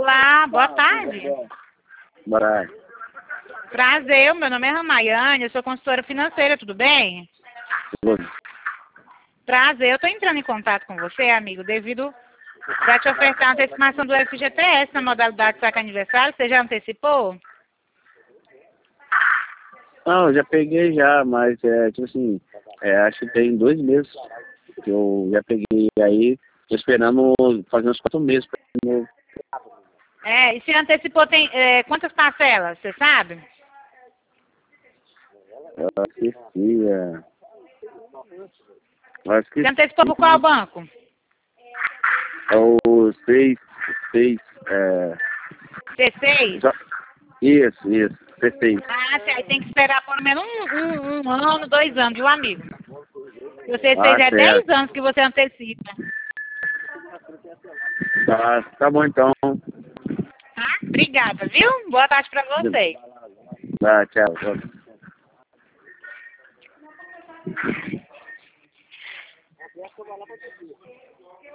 Olá, boa tarde. Boa tarde. Prazer, meu nome é Ramayane, eu sou consultora financeira, tudo bem? Tudo. Prazer, eu estou entrando em contato com você, amigo, devido para te ofertar a antecipação do FGTS na modalidade saque aniversário, você já antecipou? Não, eu já peguei já, mas tipo assim, acho que tem 2 meses que eu já peguei aí, tô esperando fazer uns 4 meses pra eu... E se antecipou tem quantas parcelas, você sabe? Eu esqueci, eu acho que Você antecipou por qual banco? é o 6, C6? isso, C6. Ah, aí tem que esperar pelo menos um ano, 2 anos, viu, amigo? O C6 Ah, é 10 certo. anos que você antecipa. Tá bom então. Tá? Obrigada, viu? Boa tarde pra você. Tá, tchau.